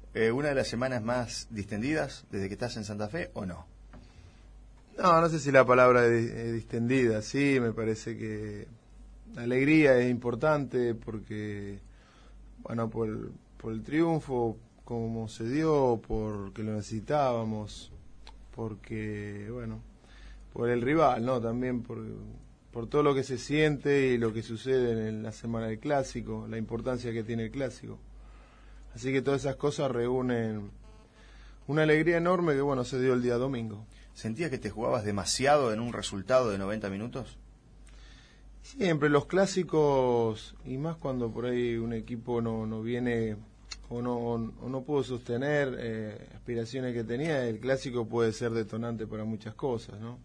¿Una de las semanas más distendidas desde que estás en Santa Fe o no? No, no sé si la palabra es distendida, sí, me parece que la alegría es importante porque, bueno, por el triunfo, como se dio, porque lo necesitábamos, porque, bueno, por el rival, ¿no? También por todo lo que se siente y lo que sucede en la semana del Clásico, la importancia que tiene el Clásico. Así que todas esas cosas reúnen una alegría enorme que, bueno, se dio el día domingo. ¿Sentías que te jugabas demasiado en un resultado de 90 minutos? Siempre los clásicos, y más cuando por ahí un equipo no viene o no pudo sostener aspiraciones que tenía, el clásico puede ser detonante para muchas cosas, ¿no?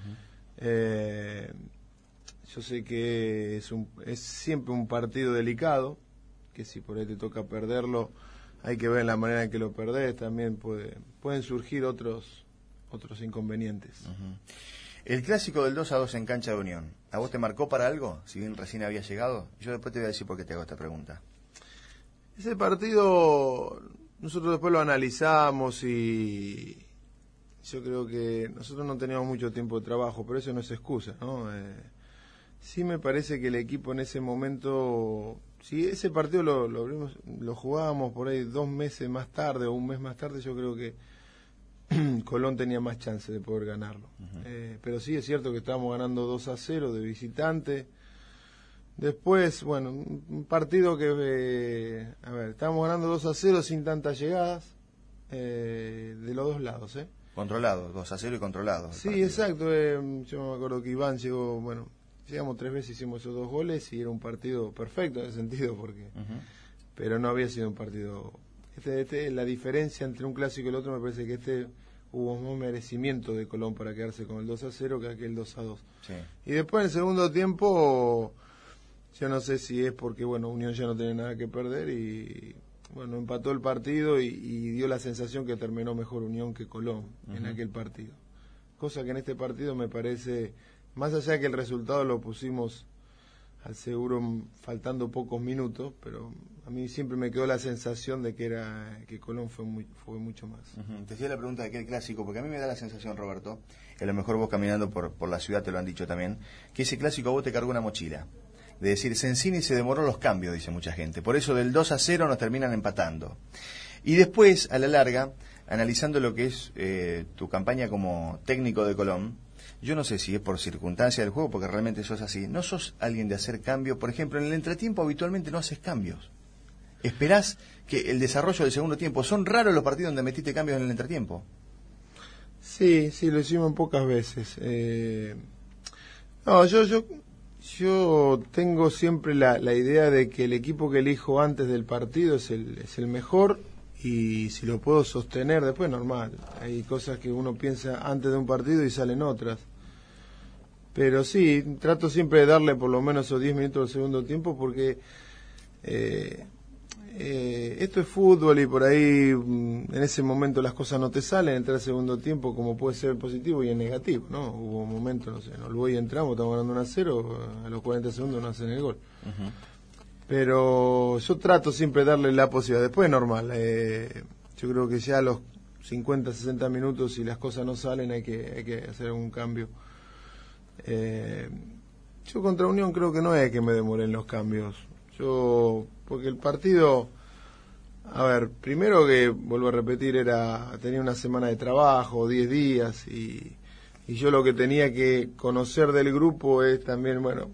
Yo sé que es siempre un partido delicado, que si por ahí te toca perderlo, hay que ver la manera en que lo perdés, también pueden surgir otros inconvenientes. El clásico del 2-2 en cancha de Unión, ¿a vos te marcó para algo? Si bien recién había llegado, yo después te voy a decir por qué te hago esta pregunta. Ese partido nosotros después lo analizamos y yo creo que nosotros no teníamos mucho tiempo de trabajo, pero eso no es excusa, ¿no? Sí me parece que el equipo en ese momento, si ese partido lo jugábamos por ahí 2 meses más tarde o un mes más tarde, yo creo que Colón tenía más chance de poder ganarlo. Pero sí es cierto que estábamos ganando 2-0 de visitante. Después, bueno, un partido que, estábamos ganando 2-0 sin tantas llegadas de los dos lados, ¿eh? Controlado, 2-0 y controlado. Sí, exacto. Yo me acuerdo que Iván llegamos 3 veces, hicimos esos 2 goles y era un partido perfecto en ese sentido, porque pero no había sido un partido. La diferencia entre un clásico y el otro, me parece que hubo más merecimiento de Colón para quedarse con el 2-0 que aquel 2-2. Sí. Y después en el segundo tiempo, yo no sé si es porque, bueno, Unión ya no tiene nada que perder y, bueno, empató el partido y dio la sensación que terminó mejor Unión que Colón en aquel partido. Cosa que en este partido me parece, más allá de que el resultado lo pusimos al seguro faltando pocos minutos, pero a mí siempre me quedó la sensación de que Colón fue mucho más. Te hacía la pregunta de aquel clásico, porque a mí me da la sensación, Roberto, que a lo mejor vos caminando por la ciudad te lo han dicho también, que ese clásico a vos te cargó una mochila. De decir, Sensini se demoró los cambios, dice mucha gente. Por eso del 2-0 nos terminan empatando. Y después, a la larga, analizando lo que es tu campaña como técnico de Colón, yo no sé si es por circunstancia del juego, porque realmente sos así. No sos alguien de hacer cambios. Por ejemplo, en el entretiempo habitualmente no haces cambios. Esperás que el desarrollo del segundo tiempo. Son raros los partidos donde metiste cambios en el entretiempo. Sí, lo hicimos pocas veces. No, yo tengo siempre la idea de que el equipo que elijo antes del partido es el mejor, y si lo puedo sostener después, normal. Hay cosas que uno piensa antes de un partido y salen otras. Pero sí, trato siempre de darle por lo menos esos 10 minutos del segundo tiempo, porque esto es fútbol y por ahí en ese momento las cosas no te salen. Entrar al segundo tiempo como puede ser positivo y en negativo, ¿no? Hubo momentos, no sé, en Olboy entramos, estamos ganando 1-0, a los 40 segundos no hacen el gol. Pero yo trato siempre de darle la posibilidad. Después es normal, yo creo que ya a los 50, 60 minutos, si las cosas no salen, hay que hacer algún cambio. Yo contra Unión creo que no es que me demore en los cambios. Porque el partido, primero que, vuelvo a repetir, tenía una semana de trabajo, 10 días, y yo lo que tenía que conocer del grupo es también, bueno,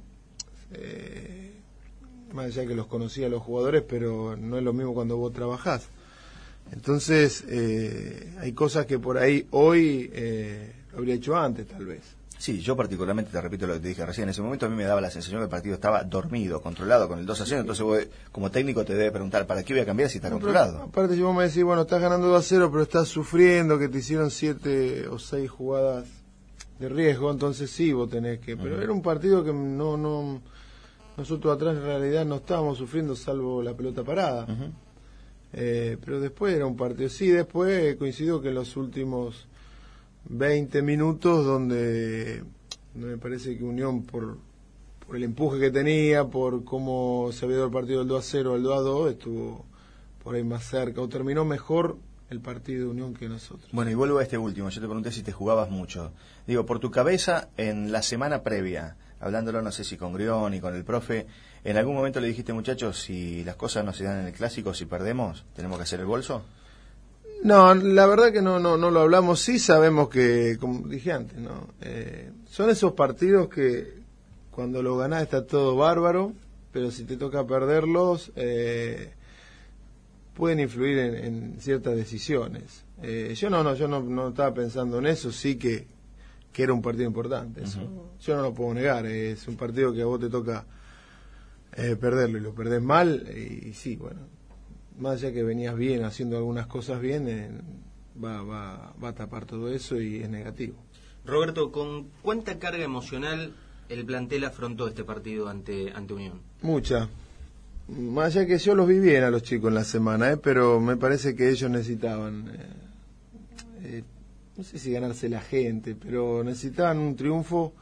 más allá que los conocía a los jugadores, pero no es lo mismo cuando vos trabajás. Entonces, hay cosas que por ahí hoy lo habría hecho antes, tal vez. Sí, yo particularmente, te repito lo que te dije recién, en ese momento a mí me daba la sensación que el partido estaba dormido, controlado con el 2-0, entonces vos, como técnico, te debe preguntar, ¿para qué voy a cambiar si está controlado? Pero, aparte, si vos me decís, bueno, estás ganando 2-0, pero estás sufriendo, que te hicieron 7 o 6 jugadas de riesgo, entonces sí, vos tenés que... Pero era un partido que nosotros atrás en realidad no estábamos sufriendo, salvo la pelota parada. Pero después era un partido, sí, después coincido que en los últimos 20 minutos donde me parece que Unión por el empuje que tenía, por cómo se había dado el partido del 2-0 al 2-2, estuvo por ahí más cerca, o terminó mejor el partido de Unión que nosotros. Bueno, y vuelvo a este último. Yo te pregunté si te jugabas mucho. Digo, por tu cabeza, en la semana previa, hablándolo, no sé si con Grión y con el profe, ¿en algún momento le dijiste, muchachos, si las cosas no se dan en el clásico, si perdemos, tenemos que hacer el bolso? No, la verdad que no lo hablamos. Sí sabemos que, como dije antes, ¿no? Son esos partidos que cuando lo ganás está todo bárbaro, pero si te toca perderlos, pueden influir en ciertas decisiones. Yo no estaba pensando en eso, sí que era un partido importante. Eso, yo no lo puedo negar, es un partido que a vos te toca perderlo y lo perdés mal, y sí, bueno, más allá que venías bien, haciendo algunas cosas bien, va a tapar todo eso y es negativo. Roberto, ¿con cuánta carga emocional el plantel afrontó este partido ante Unión? Mucha. Más allá que yo los vi bien a los chicos en la semana, pero me parece que ellos necesitaban, no sé si ganarse la gente, pero necesitaban un triunfo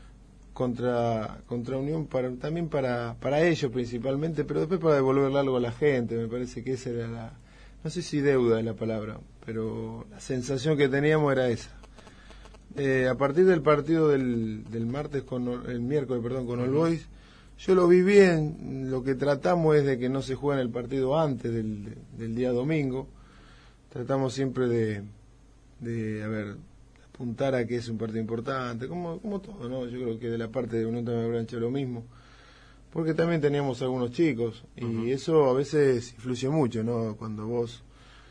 contra Unión, también para ellos principalmente, pero después para devolverle algo a la gente. Me parece que esa era no sé si deuda es la palabra, pero la sensación que teníamos era esa. A partir del partido del martes, el miércoles, con All Boys, yo lo vi bien. Lo que tratamos es de que no se juegue el partido antes del día domingo. Tratamos siempre de apuntar a que es un partido importante, como todo, ¿no? Yo creo que de la parte de Unión también habrán hecho lo mismo, porque también teníamos algunos chicos, y eso a veces influye mucho, ¿no? Cuando vos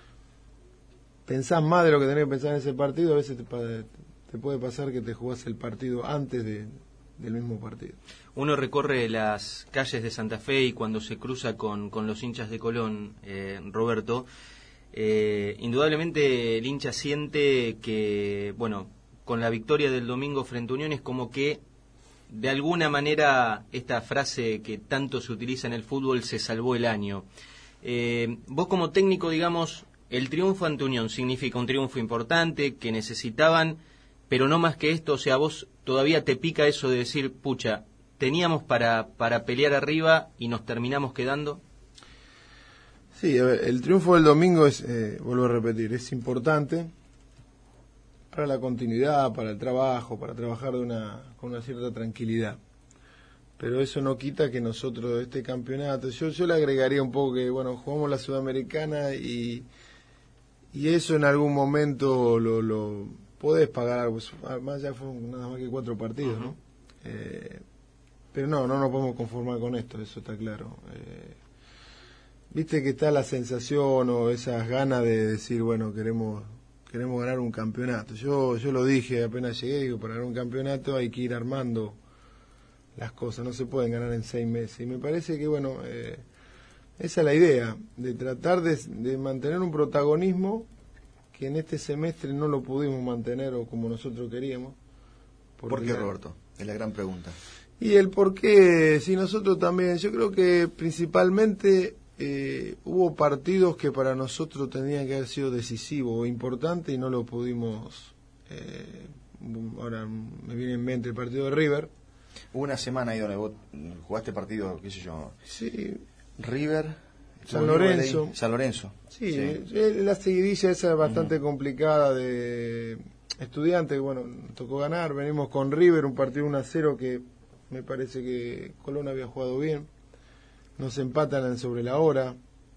pensás más de lo que tenés que pensar en ese partido, a veces te puede pasar que te jugás el partido antes del mismo partido. Uno recorre las calles de Santa Fe y cuando se cruza con los hinchas de Colón, Roberto, indudablemente el hincha siente que, bueno, con la victoria del domingo frente a Unión es como que de alguna manera esta frase que tanto se utiliza en el fútbol, se salvó el año. Vos como técnico, digamos, el triunfo ante Unión significa un triunfo importante que necesitaban, pero no más que esto. O sea, vos todavía te pica eso de decir, pucha, teníamos para pelear arriba y nos terminamos quedando. Sí, a ver, el triunfo del domingo es, vuelvo a repetir, es importante para la continuidad, para el trabajo, para trabajar con una cierta tranquilidad. Pero eso no quita que nosotros este campeonato, yo le agregaría un poco que, bueno, jugamos la Sudamericana y eso en algún momento lo podés pagar, pues, más ya fue nada más que 4 partidos, ¿no? Pero no nos podemos conformar con esto, eso está claro. Viste que está la sensación o esas ganas de decir, bueno, queremos ganar un campeonato. Yo lo dije apenas llegué, digo, para ganar un campeonato hay que ir armando las cosas, no se pueden ganar en 6 meses. Y me parece que, bueno, esa es la idea, de tratar de mantener un protagonismo que en este semestre no lo pudimos mantener o como nosotros queríamos. ¿Por qué, Roberto? Es la gran pregunta. Y el por qué, sí, nosotros también, yo creo que principalmente hubo partidos que para nosotros tenían que haber sido decisivos o importantes y no lo pudimos. Ahora me viene en mente el partido de River. Hubo una semana ahí donde vos jugaste partido, qué sé yo, sí, River, San Lorenzo. San Lorenzo. Sí, la seguidilla esa es bastante complicada de Estudiantes, bueno, tocó ganar, venimos con River, un partido 1-0 que me parece que Colón había jugado bien, nos empatan sobre la hora,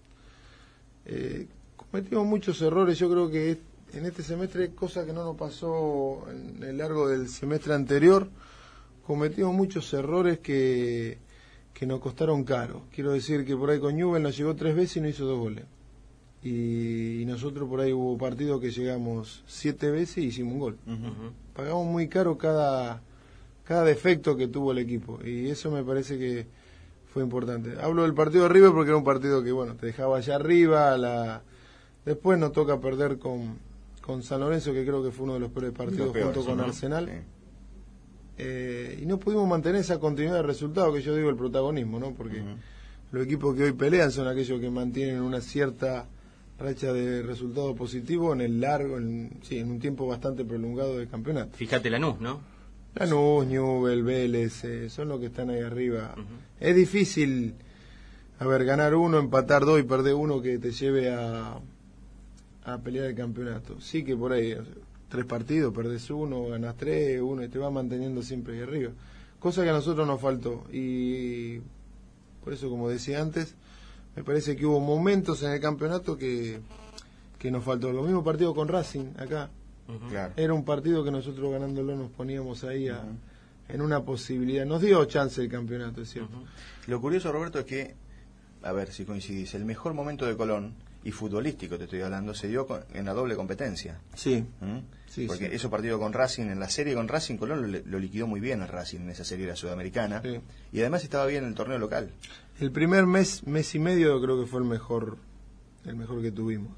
cometimos muchos errores. Yo creo que en este semestre, cosa que no nos pasó en el largo del semestre anterior, cometimos muchos errores que nos costaron caro. Quiero decir que por ahí con Newell nos llegó 3 veces y no hizo 2 goles. Y nosotros por ahí hubo partidos que llegamos 7 veces y hicimos un gol. Pagamos muy caro cada defecto que tuvo el equipo. Y eso me parece que fue importante. Hablo del partido de River porque era un partido que, bueno, te dejaba allá arriba. Después nos toca perder con San Lorenzo, que creo que fue uno de los peores partidos junto con Arsenal. Sí. Y no pudimos mantener esa continuidad de resultados, que yo digo el protagonismo, ¿no? Porque los equipos que hoy pelean son aquellos que mantienen una cierta racha de resultados positivos en el largo, en un tiempo bastante prolongado del campeonato. Fíjate Lanús, ¿no? Lanús, Newell, Vélez, son los que están ahí arriba. Es difícil ganar uno, empatar dos y perder uno que te lleve a pelear el campeonato. Sí que por ahí 3 partidos, perdés uno, ganás 3, uno y te va manteniendo siempre ahí arriba. Cosa que a nosotros nos faltó. Y por eso, como decía antes, me parece que hubo momentos en el campeonato que nos faltó. Lo mismo partido con Racing acá. Claro. Era un partido que nosotros ganándolo nos poníamos ahí en una posibilidad. Nos dio chance el campeonato, es cierto. Lo curioso, Roberto, es que, a ver si coincidís, el mejor momento de Colón, y futbolístico te estoy hablando, se dio en la doble competencia. Sí. Sí, porque esos partidos con Racing, en la serie con Racing, Colón lo liquidó muy bien el Racing en esa serie de la Sudamericana. Sí. Y además estaba bien en el torneo local. El primer mes y medio creo que fue el mejor que tuvimos.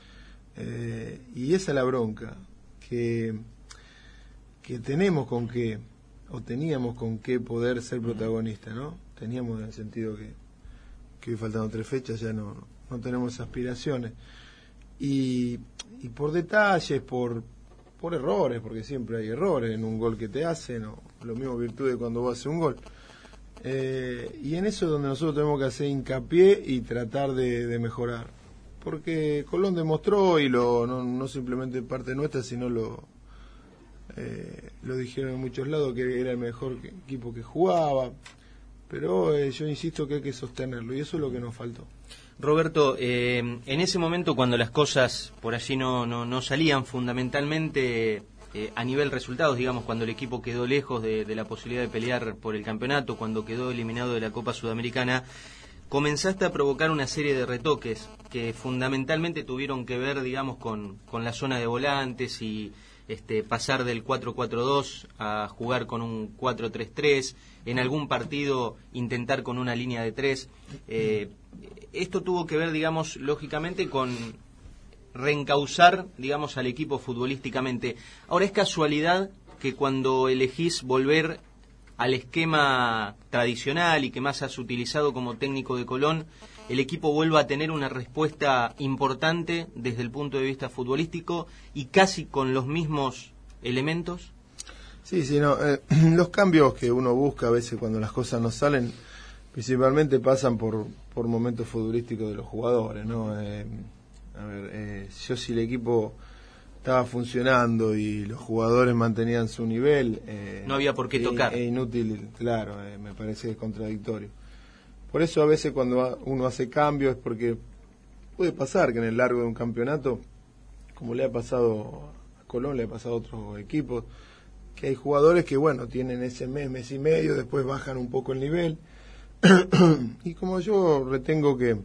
Y esa es la bronca, que teníamos con qué poder ser protagonistas, ¿no? Teníamos, en el sentido que hoy faltando 3 fechas ya no tenemos aspiraciones. Y por detalles, por errores, porque siempre hay errores en un gol que te hacen, o lo mismo virtudes cuando vos haces un gol. Y en eso es donde nosotros tenemos que hacer hincapié y tratar de mejorar. Porque Colón demostró, y no simplemente parte nuestra, sino lo dijeron en muchos lados, que era el mejor equipo que jugaba. Pero yo insisto que hay que sostenerlo, y eso es lo que nos faltó. Roberto, en ese momento cuando las cosas por allí no salían fundamentalmente a nivel resultados, digamos, cuando el equipo quedó lejos de la posibilidad de pelear por el campeonato, cuando quedó eliminado de la Copa Sudamericana, comenzaste a provocar una serie de retoques que fundamentalmente tuvieron que ver, digamos, con la zona de volantes y pasar del 4-4-2 a jugar con un 4-3-3, en algún partido intentar con una línea de 3. Esto tuvo que ver, digamos, lógicamente con reencauzar, digamos, al equipo futbolísticamente. Ahora, ¿es casualidad que cuando elegís volver al esquema tradicional y que más has utilizado como técnico de Colón, el equipo vuelva a tener una respuesta importante desde el punto de vista futbolístico y casi con los mismos elementos? Sí, no, los cambios que uno busca a veces cuando las cosas no salen, principalmente pasan por momentos futbolísticos de los jugadores, ¿no? Yo, si el equipo estaba funcionando y los jugadores mantenían su nivel, no había por qué tocar. Es inútil, claro, me parece contradictorio. Por eso a veces cuando uno hace cambios es porque puede pasar que en el largo de un campeonato, como le ha pasado a Colón, le ha pasado a otros equipos, que hay jugadores que, bueno, tienen ese mes y medio, después bajan un poco el nivel. Y como yo retengo que,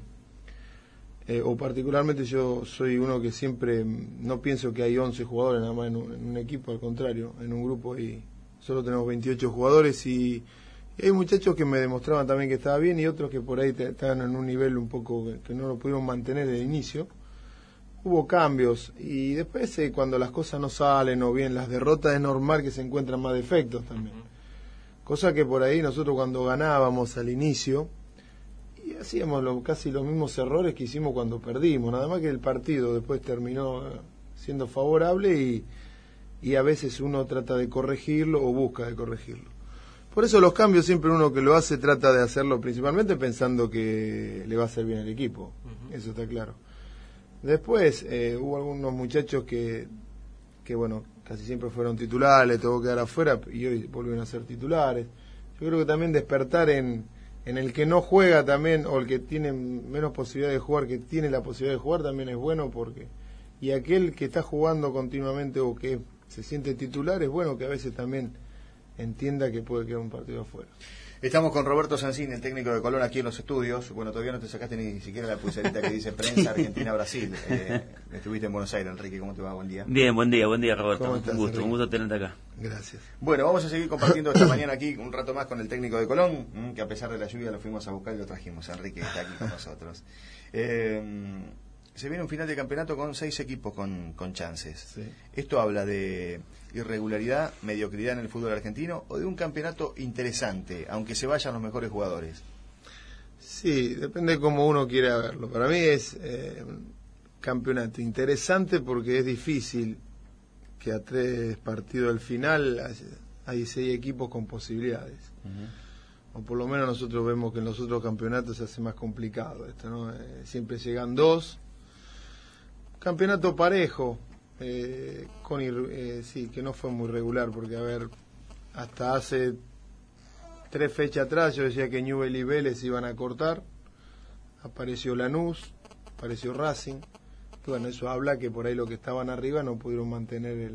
o particularmente yo soy uno que siempre no pienso que hay 11 jugadores nada más en un equipo, al contrario, en un grupo y solo tenemos 28 jugadores y hay muchachos que me demostraban también que estaba bien y otros que por ahí estaban en un nivel un poco que no lo pudieron mantener desde el inicio. Hubo cambios y después cuando las cosas no salen o bien las derrotas es normal que se encuentran más defectos también. Cosa que por ahí nosotros cuando ganábamos al inicio y hacíamos casi los mismos errores que hicimos cuando perdimos, nada más que el partido después terminó siendo favorable y a veces uno trata de corregirlo o busca de corregirlo. Por eso los cambios siempre uno que lo hace trata de hacerlo principalmente pensando que le va a hacer bien al equipo, eso está claro. Después hubo algunos muchachos que bueno, casi siempre fueron titulares, le tocó quedar afuera y hoy volvieron a ser titulares. Yo creo que también despertar en el que no juega también, o el que tiene menos posibilidad de jugar, que tiene la posibilidad de jugar, también es bueno porque y aquel que está jugando continuamente o que se siente titular, es bueno que a veces también entienda que puede quedar un partido afuera. Estamos con Roberto Sancini, el técnico de Colón, aquí en los estudios. Bueno, todavía no te sacaste ni siquiera la pulserita que dice prensa Argentina-Brasil. Estuviste en Buenos Aires, Enrique, ¿cómo te va? Buen día. Bien, buen día, Roberto. Estás, un gusto tenerte acá. Gracias. Bueno, vamos a seguir compartiendo esta mañana aquí un rato más con el técnico de Colón, que a pesar de la lluvia lo fuimos a buscar y lo trajimos. Enrique está aquí con nosotros. Se viene un final de campeonato con 6 equipos con chances. Sí. ¿Esto habla de irregularidad, mediocridad en el fútbol argentino o de un campeonato interesante, aunque se vayan los mejores jugadores? Sí, depende de cómo uno quiera verlo. Para mí es un campeonato interesante porque es difícil que a 3 partidos del final hay 6 equipos con posibilidades. o por lo menos nosotros vemos que en los otros campeonatos se hace más complicado esto, ¿no? Siempre llegan 2. Campeonato parejo, sí, que no fue muy regular, porque, a ver, hasta hace 3 fechas atrás yo decía que Newell's y Vélez iban a cortar, apareció Lanús, apareció Racing, y bueno, eso habla que por ahí los que estaban arriba no pudieron mantener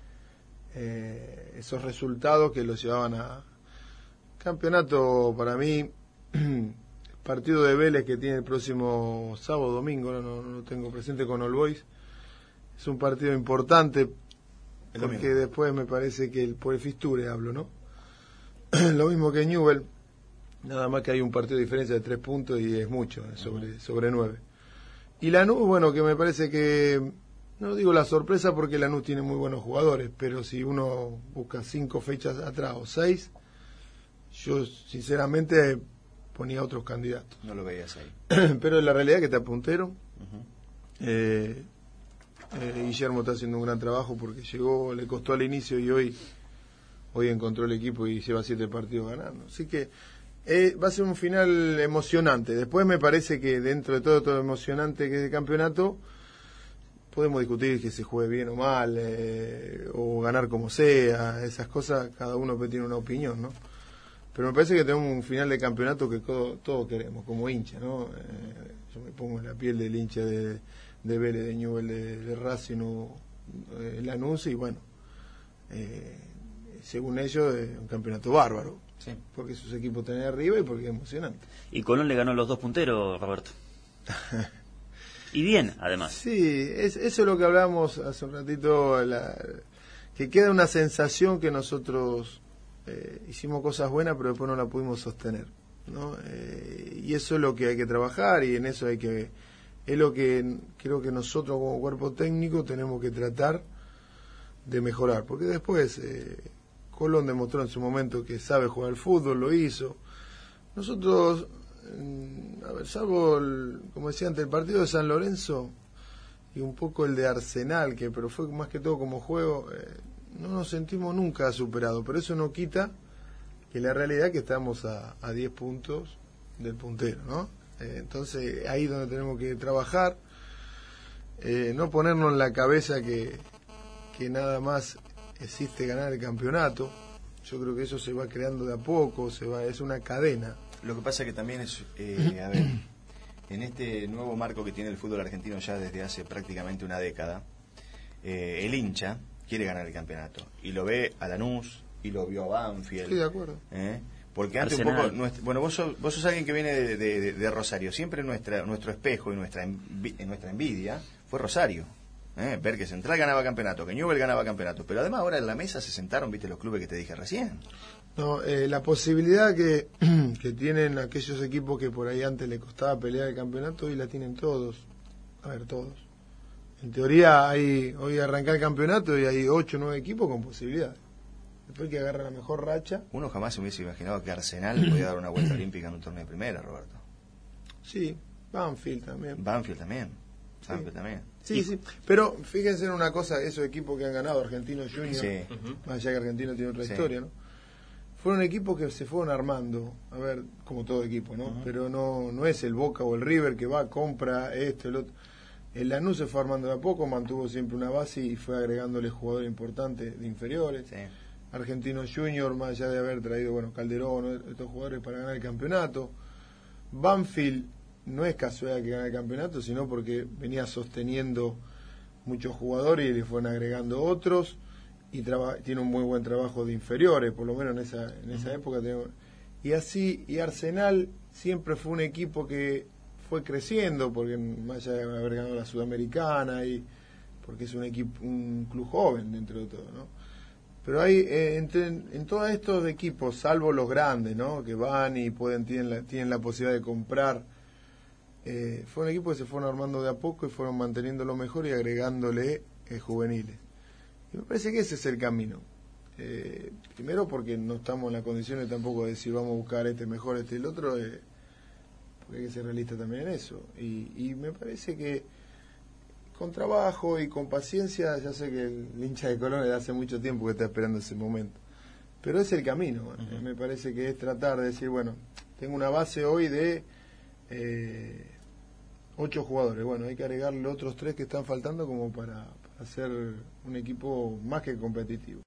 esos resultados que los llevaban a campeonato. Para mí, el partido de Vélez que tiene el próximo sábado, domingo, no lo tengo presente, con All Boys, es un partido importante, porque después me parece que por el fixture hablo, ¿no? Lo mismo que Newell's, nada más que hay un partido de diferencia de 3 puntos y es mucho, sobre 9. Y Lanús, bueno, que me parece que, no digo la sorpresa porque Lanús tiene muy buenos jugadores, pero si uno busca 5 fechas atrás o 6, yo sinceramente ponía otros candidatos. No lo veías ahí. Pero la realidad es que está puntero. Guillermo está haciendo un gran trabajo porque llegó, le costó al inicio y hoy encontró el equipo y lleva 7 partidos ganando. Así que va a ser un final emocionante. Después me parece que dentro de todo lo emocionante que es el campeonato, podemos discutir que se juegue bien o mal, o ganar como sea, esas cosas, cada uno tiene una opinión, ¿no? Pero me parece que tenemos un final de campeonato que todos queremos, como hincha, ¿no? Yo me pongo en la piel del hincha de Vélez, de Newell's, de Racing o Lanús, y bueno, según ellos, un campeonato bárbaro. Sí. Porque sus equipos están ahí arriba y porque es emocionante. Y Colón le ganó los 2 punteros, Roberto. Y bien, además. Sí, eso es lo que hablábamos hace un ratito, que queda una sensación que nosotros hicimos cosas buenas, pero después no la pudimos sostener, ¿no? Y eso es lo que hay que trabajar, y en eso es lo que creo que nosotros como cuerpo técnico tenemos que tratar de mejorar, porque después Colón demostró en su momento que sabe jugar al fútbol, lo hizo. Nosotros, a ver, salvo como decía antes, el partido de San Lorenzo y un poco el de Arsenal, pero fue más que todo como juego, no nos sentimos nunca superados, pero eso no quita que la realidad es que estamos a 10 puntos del puntero, ¿no? Entonces ahí es donde tenemos que trabajar, no ponernos en la cabeza que nada más existe ganar el campeonato. Yo creo que eso se va creando de a poco, es una cadena. Lo que pasa que también es, a ver, en este nuevo marco que tiene el fútbol argentino ya desde hace prácticamente una década, el hincha quiere ganar el campeonato y lo ve a Lanús y lo vio a Banfield. Estoy de acuerdo. Porque antes Arsenal. un poco, bueno, vos sos alguien que viene de Rosario. Siempre nuestro espejo y nuestra envidia fue Rosario. Ver que Central ganaba campeonato, que Newell's ganaba campeonato, pero además ahora en la mesa se sentaron, viste, los clubes que te dije recién. No, la posibilidad que tienen aquellos equipos que por ahí antes le costaba pelear el campeonato, hoy la tienen todos. A ver, todos. En teoría hoy arranca el campeonato y hay 8 o 9 equipos con posibilidades. Después que agarra la mejor racha. Uno jamás se hubiese imaginado que Arsenal podía dar una vuelta olímpica en un torneo de primera, Roberto. Sí, Banfield también. Banfield también. También. Sí, pero fíjense en una cosa, esos equipos que han ganado, Argentinos Juniors, Sí. más allá que Argentino tiene otra Sí. historia, ¿no? Fueron equipos que se fueron armando, a ver, como todo equipo, ¿no? Pero no es el Boca o el River que va, compra esto, el otro. El Lanús se fue armando de a poco, mantuvo siempre una base y fue agregándole jugadores importantes de inferiores. Sí. Argentinos Juniors, más allá de haber traído, Calderón, ¿no?, estos jugadores para ganar el campeonato. Banfield no es casualidad que gane el campeonato, sino porque venía sosteniendo muchos jugadores y le fueron agregando otros, y tiene un muy buen trabajo de inferiores, por lo menos en esa época. Y así, y Arsenal siempre fue un equipo que fue creciendo, porque más allá de haber ganado la Sudamericana, y porque es un club joven dentro de todo, ¿no? Pero hay en todos estos equipos, salvo los grandes, ¿no?, que van y tienen la posibilidad de comprar, fueron equipos que se fueron armando de a poco y fueron manteniendo lo mejor y agregándole juveniles. Y me parece que ese es el camino. Primero porque no estamos en las condiciones tampoco de decir vamos a buscar este mejor, el otro, porque hay que ser realista también en eso. Y me parece que con trabajo y con paciencia, ya sé que el hincha de Colón desde hace mucho tiempo que está esperando ese momento, Pero es el camino. Me parece que es tratar de decir, bueno, tengo una base hoy de 8 jugadores. Bueno, hay que agregarle otros 3 que están faltando como para hacer un equipo más que competitivo.